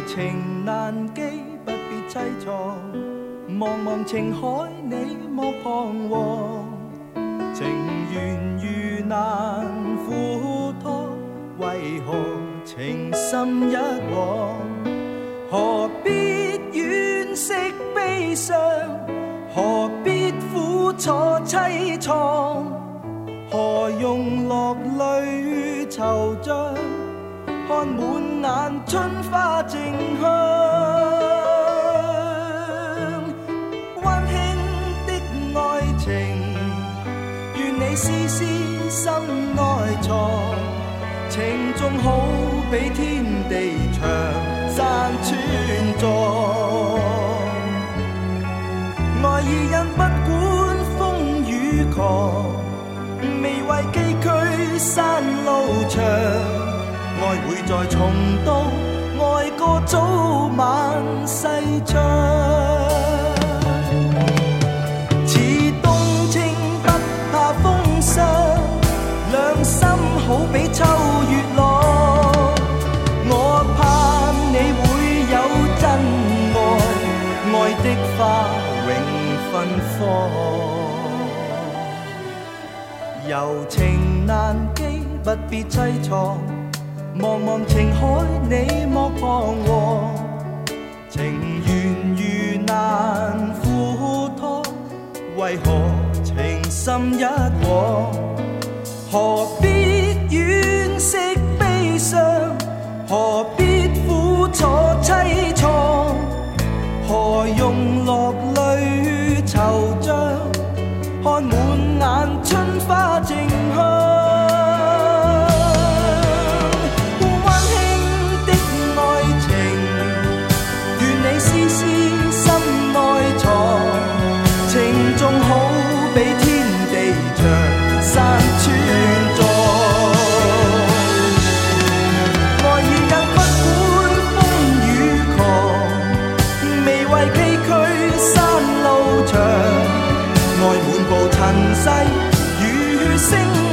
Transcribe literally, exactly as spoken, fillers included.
情難記，不必凄愴。茫茫情海，你莫彷徨。情緣如難付託，為何情深一往？何必惋惜悲傷？何必苦楚凄愴？何用落淚惆悵？看滿眼春花正香，溫馨的愛情，願你絲絲心內藏。情縱好比天地長，山川壯。愛意因不管風雨狂，未為崎嶇山路長。愛會再重到，愛歌早晚細唱。似冬青不怕風霜，兩心好比秋月朗。我盼你會有真愛，愛的花永芬芳。柔情難記，不必凄愴。茫茫情海，你莫彷徨。情緣如難付託，為何情深一往？何必惋惜悲傷？何必苦楚凄愴？何用落淚惆悵？看滿眼春花正香。塵世如星